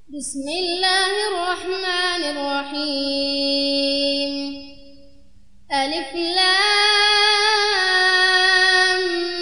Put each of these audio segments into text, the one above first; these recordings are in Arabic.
بسم الله الرحمن الرحيم. ألف لام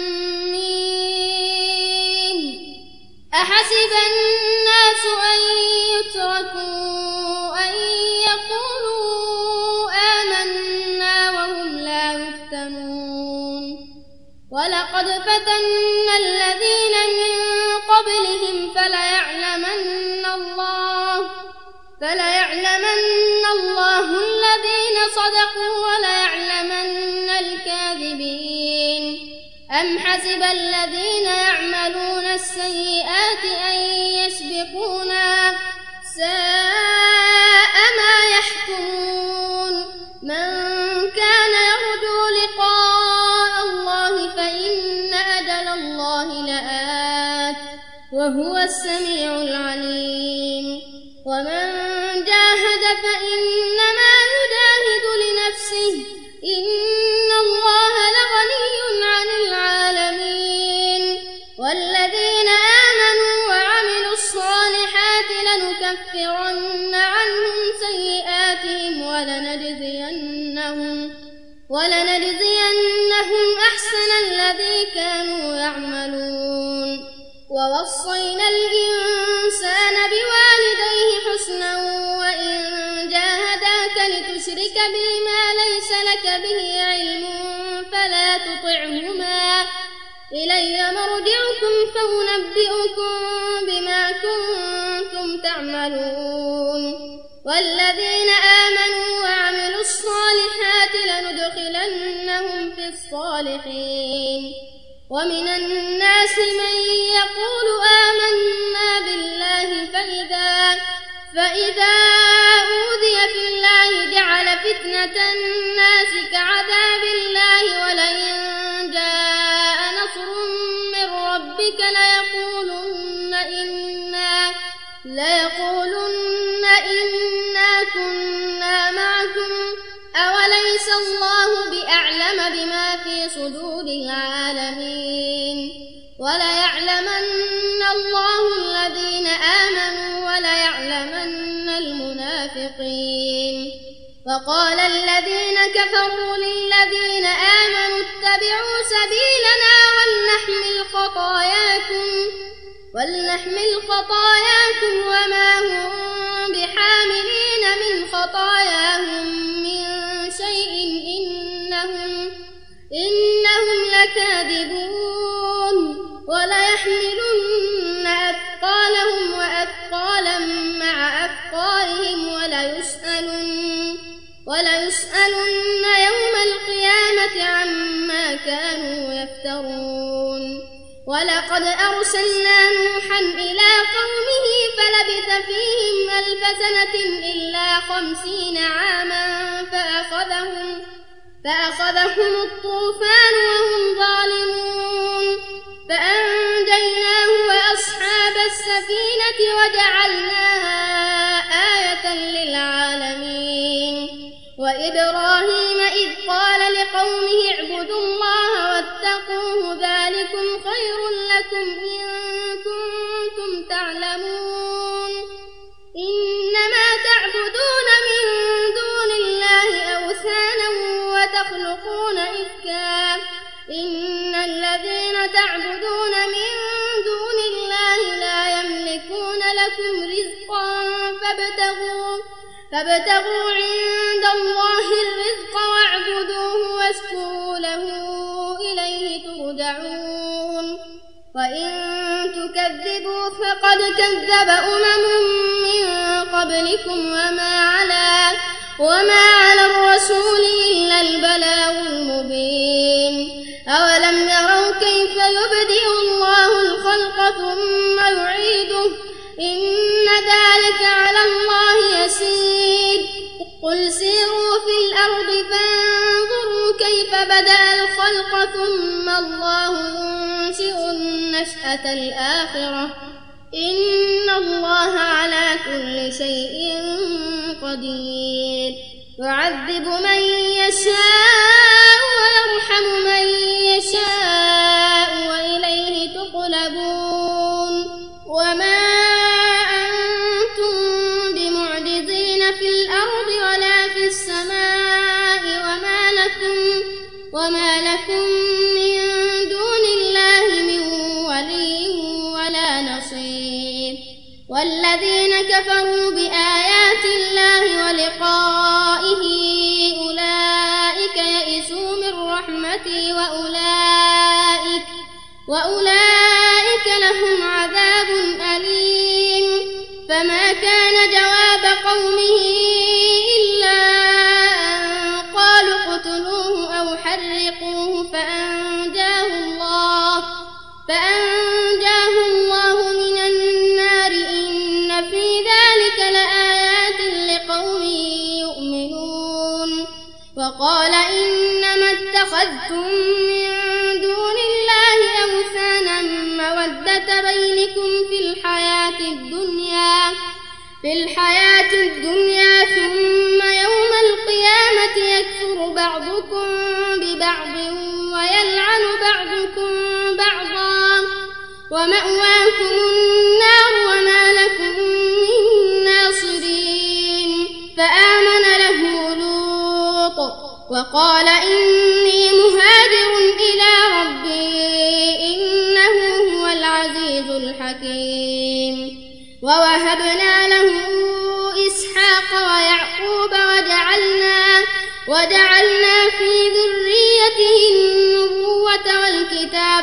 ميم. أحسب الناس أن يتركوا أن يقولوا آمنا وهم لا يفتنون. ولقد فتنا الذين من قبلهم فليعلمن الله الذين صدقوا وليعلمن الكاذبين. أم حسب الذين يعملون السيئات أن يسبقونا ساء ما يحكمون. من كان يرجو لقاء الله فإن أجل الله لآت وهو السميع العليم. ومن جاهد فإنما يجاهد لنفسه إن الله لغني عن العالمين. والذين آمنوا وعملوا الصالحات لنكفرن عنهم سيئاتهم ولنجزينهم أحسن الذي كانوا يعملون. ووصينا الإنسان بوالديه حسنا وإن جاهداك لتشرك بي ما ليس لك به علم فلا تطعهما إلي مرجعكم فأنبئكم بما كنتم تعملون. والذين آمنوا وعملوا الصالحات لندخلنهم في الصالحين. ومن الناس من يقول آمنا بالله فإذا أوذي في الله جعل فتنة الناس كعذاب الله. ولئن جاء نصر من ربك ليقولن إنا كنا معكم أوليس الله بأعلم بما في صدور العالمين. وليعلمن الله الذين آمنوا وليعلمن المنافقين. وقال الذين كفروا للذين آمنوا اتبعوا سبيلنا ولنحمل خطاياكم وما هم بحاملين من خطاياهم من شيء إنهم لكاذبون. وليحملن أثقالهم وأثقالا مع أثقالهم وليسألن يوم القيامة عما كانوا يفترون. ولقد أرسلنا نوحا إلى قومه فلبث فيهم 1000 سنة إلا 50 عاما فأخذهم الطوفان وهم ظالمون. فأنجيناه وأصحاب السفينة وجعلناها آية للعالمين. وإبراهيم إذ قال لقومه اعبدوا الله واتقوه ذلكم خير لكم إن كنتم تعلمون. إنما تعبدون من دون الله أوثانا وتخلقون إفكا. إن الذين تعبدون من دون الله لا يملكون لكم رزقا فابتغوا عند الله الرزق واعبدوه واشكروا له إليه ترجعون. وإن تكذبوا فقد كذب أمم من قبلكم وما على الرسول إلا البلاغ المبين. أولم يروا كيف يبدئ الله الخلق ثم يعيده إن ذلك على الله يسير. قل سيروا في الأرض فانظروا كيف بدأ الخلق ثم الله ينشئ النشأة الآخرة إن الله على كل شيء قدير. يعذب من يشاء ويرحم من يشاء وإليه تقلبون. وما والذين كفروا بآيات الله ولقائه أولئك يئسوا من رحمتي وأولئك لهم عذاب أليم. فما كان جواب قومه إلا أن قالوا اقتلوه أو حرقوه فأنجاه الله من النار. إن في ذلك لآيات لقوم يؤمنون. وقال إنما اتخذتم من دون الله أوثانا مودة بينكم في الحياة الدنيا ثم يوم القيامة يكفر بعضكم ببعض ويلعن بعضكم بعضا ومأواكم النار وما لكم من ناصرين. فآمن له لوط وقال إني مهاجر إلى ربي إنه هو العزيز الحكيم. ووهبنا له إسحاق ويعقوب وجعلنا في ذريته النبوة والكتاب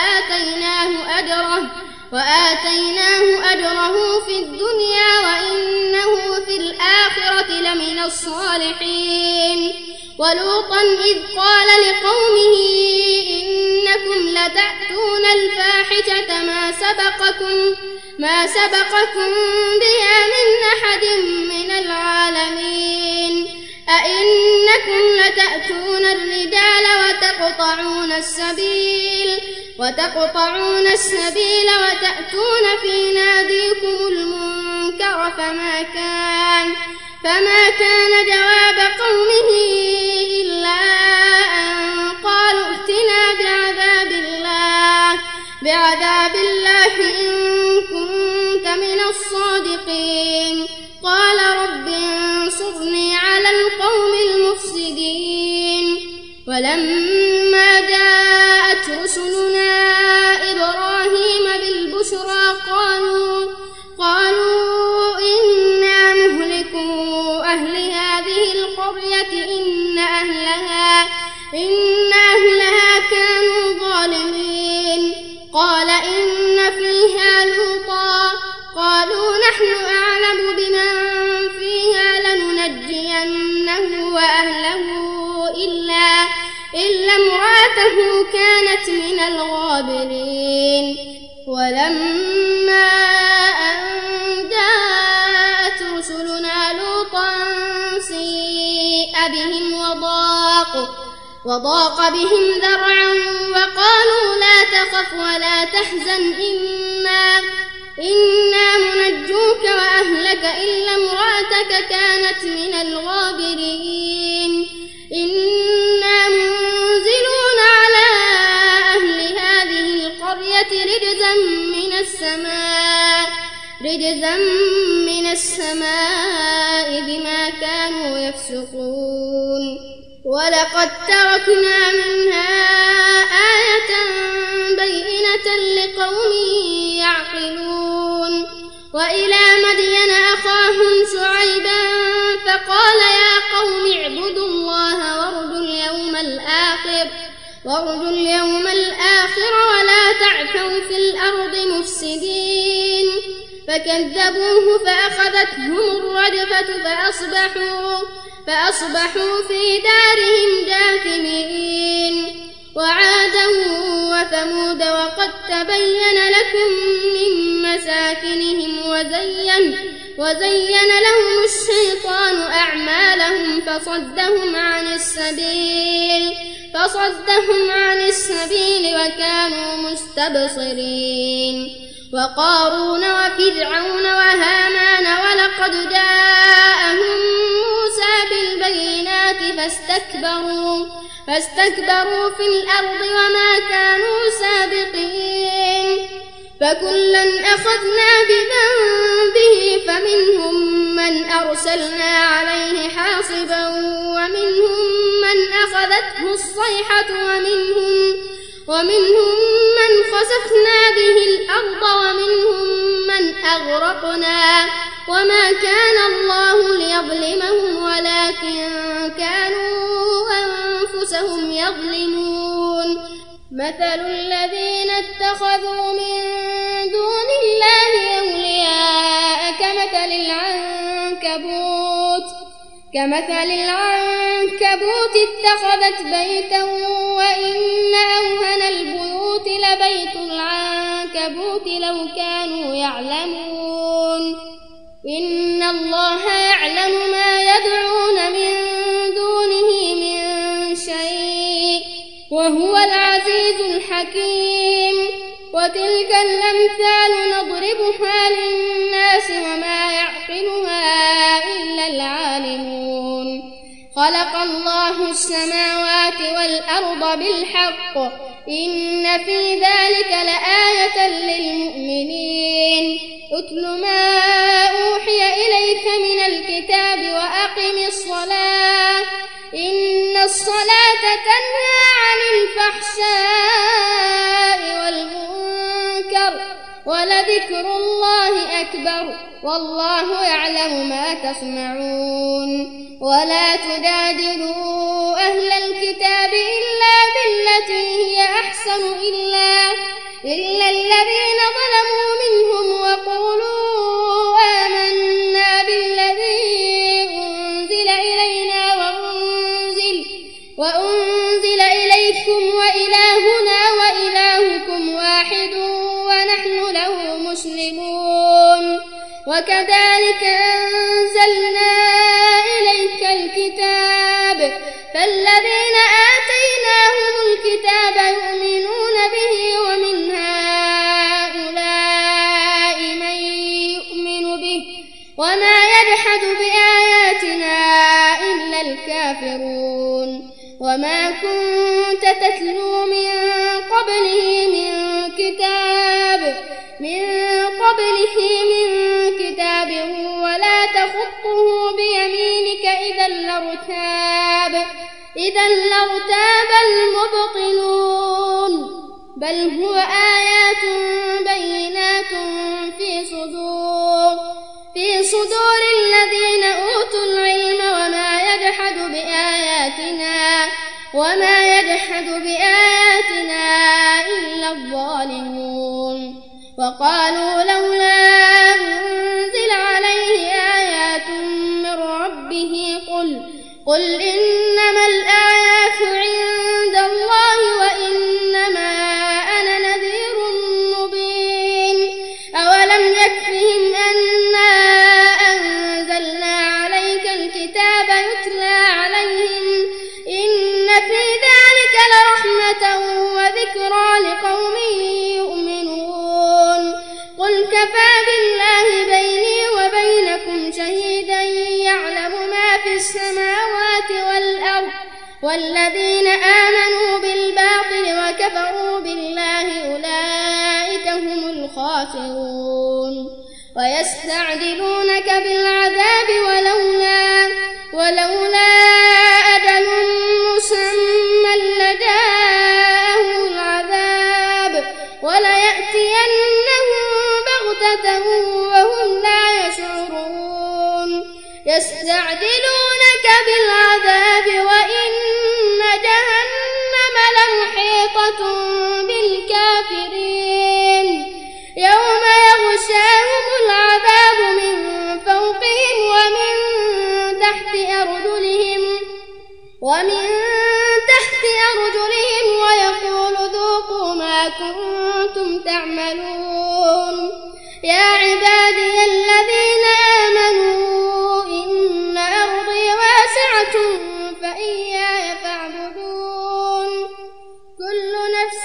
وآتيناه أجره في الدنيا وإنه في الآخرة لمن الصالحين. ولوطا إذ قال لقومه إنكم لتأتون الفاحشة ما سبقكم بها من أحد من العالمين. أئنكم لتأتون الرجال وتقطعون السبيل وتأتون في ناديكم المنكر. فما كان جواب قومه إلا أن قالوا ائتنا بعذاب الله إن كنت من الصادقين. قال رب انصرني على القوم المفسدين. ولما جاءت رسلنا إبراهيم بالبشرى قالوا إنا مهلكو أهل هذه القرية إن أهلها كانوا ظالمين. قال إن فيها لوطا قالوا نحن أعلم بمن فيها لننجينه وأهله إلا امرأته كانت من الغابرين. ولما أن جاءت رسلنا لوطا سيء بهم وضاق بهم ذرعا وقالوا لا تخف ولا تحزن إنا منجوك وأهلك إلا امرأتك كانت من الغابرين. إنا منزلون على أهل هذه القرية رجزا من السماء بما كانوا يفسقون. ولقد تركنا منها آية بينة لقوم يعقلون. وإلى مدين أخاهم شعيبا فقال يا قوم اعبدوا الله وارجوا اليوم الآخر ولا تعثوا في الأرض مفسدين. فكذبوه فأخذتهم الرجفة فأصبحوا في دارهم جاثمين. وعادا وثمود وقد تبين لكم من مساكنهم وزين لهم الشيطان أعمالهم فصدهم عن السبيل وكانوا مستبصرين. وقارون وفرعون وهامان ولقد جاءهم موسى بالبينات فاستكبروا في الأرض وما كانوا سابقين. فكلا أخذنا بذنبه فمنهم من أرسلنا عليه حاصبا ومنهم من أخذته الصيحة ومنهم من خسفنا به الأرض ومنهم من من أغرقنا وما كان الله ليظلمهم ولكن كانوا أنفسهم يظلمون مثل الذين اتخذوا من دون الله أولياء كمثل العنكبوت اتخذت بيتا وإن أوهن البيوت لبيت العنكبوت لو كانوا يعلمون إن الله يعلم ما يدعون من دونه من شيء وهو العزيز الحكيم وتلك الأمثال نضربها للناس وما يعقلها إلا العالمون خلق الله السماوات والأرض بالحق إن في ذلك لآية للمؤمنين اتل ما أوحي إليك من الكتاب وأقم الصلاة إن الصلاة تنهى عن الفحشاء والمنكر ولذكر الله أكبر والله يعلم ما تصنعون ولا تجادلوا أهل الكتاب إلا بالتي هي أحسن إلا الذين ظلموا منهم وقولوا آمنا بالذي أنزل إلينا وأنزل إليكم وإلهنا وإلهكم واحد ونحن له مسلمون وكذلك أنزلنا إليك الكتاب فالذين آتيناهم الكتاب يؤمنون به ومن هؤلاء من يؤمن به وما يجحد بآياتنا إلا الكافرون وما كنت تتلو من قبله من كتاب ولا تخطه بيمينك إذا لارتاب المبطلون بل هو آيات بينات في صدور الذين أوتوا العلم وما يجحد بآياتنا إلا الظالمون وقالوا لولا أنزل عليه آيات من ربه قل إنما الآيات عند الله وإنما أنا نذير مبين أولم يكفهم أنا أنزلنا عليك الكتاب يتلى عليهم إن في ذلك لرحمة وذكرى لقوم يؤمنون قل كفى بالله بيني وبينكم شهيدا يعلم ما في السماوات والأرض والذين آمنوا بالباطل وكفروا بالله أولئك هم الخاسرون ويستعجلونك بالعذاب ولولا أجل مسمى لجاءهم العذاب وليأتينهم بغتة وهم لا يشعرون يستعجلونك بالعذاب وإن جهنم لمحيطة بالكافرين يوم يغشاهم العذاب من فوقهم ومن تحت أرجلهم ويقول ذوقوا ما كنتم تعملون يا عبادي الذين آمنوا إن أرضي واسعة فإياي فاعبدون كل نفس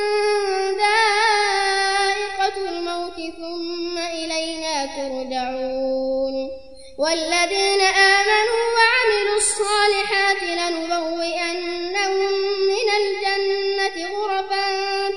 ذائقة الموت ثم إلينا ترجعون والذين آمنوا وعملوا الصالحات لنبوئنهم من الجنة غرفا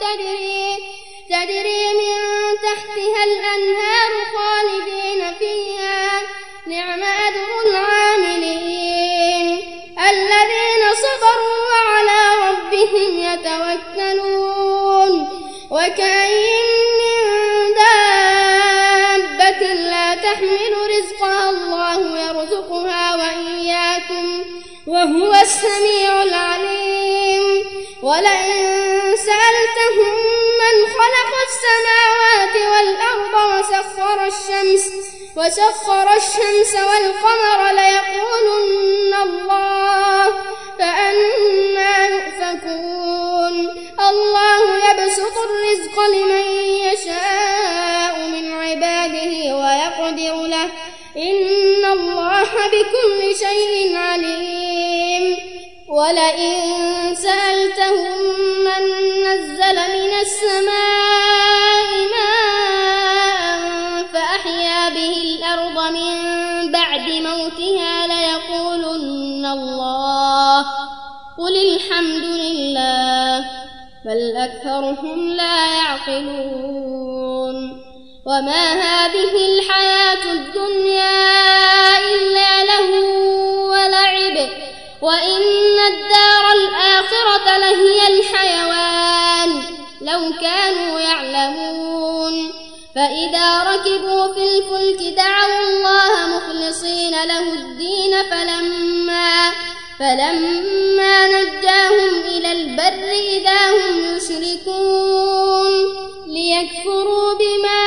تجري من تحتها الأنهار خالدين فيها نعم أجر العاملين الذين صبروا وعلى ربهم يتوكلون وكأين من دابة لا تحمل رزقها الله يرزقها وإياكم وهو السميع العليم. ولئن سألتهم من خلق السماوات والأرض وسخر الشمس والقمر ليقولن الله فأنى يؤفكون. الله يبسط الرزق لمن يشاء من عباده ويقدر له إن الله بكل شيء عليم. ولئن سألتهم من نزل من السماء ماء فأحيا به الأرض من بعد موتها ليقولن الله قل الحمد لله بل أكثرهم لا يعقلون. وما هذه الحياة الدنيا إلا لهو ولعب وإن الدار الآخرة لهي الحيوان لو كانوا يعلمون. فإذا ركبوا في الفلك دعوا الله مخلصين له الدين فلما نجاهم إلى البر إذا هم يشركون ليكفروا بما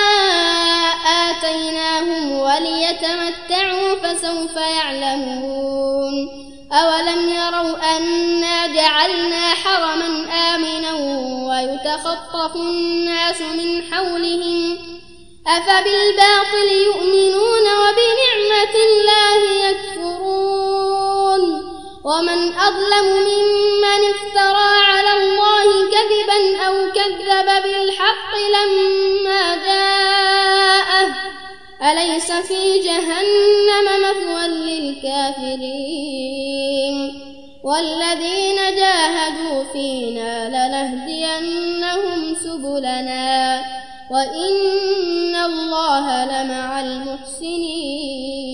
آتيناهم وليتمتعوا فسوف يعلمون. أولم يروا أنا جعلنا حرما آمنا ويتخطف الناس من حولهم أفبالباطل يؤمنون وبنعمة الله يكفرون. ومن أظلم ممن افترى على الله كذبا أو كذب بالحق لما جاءه أليس في جهنم مثوى للكافرين. والذين جاهدوا فينا لنهدينهم سبلنا وإن الله لمع المحسنين.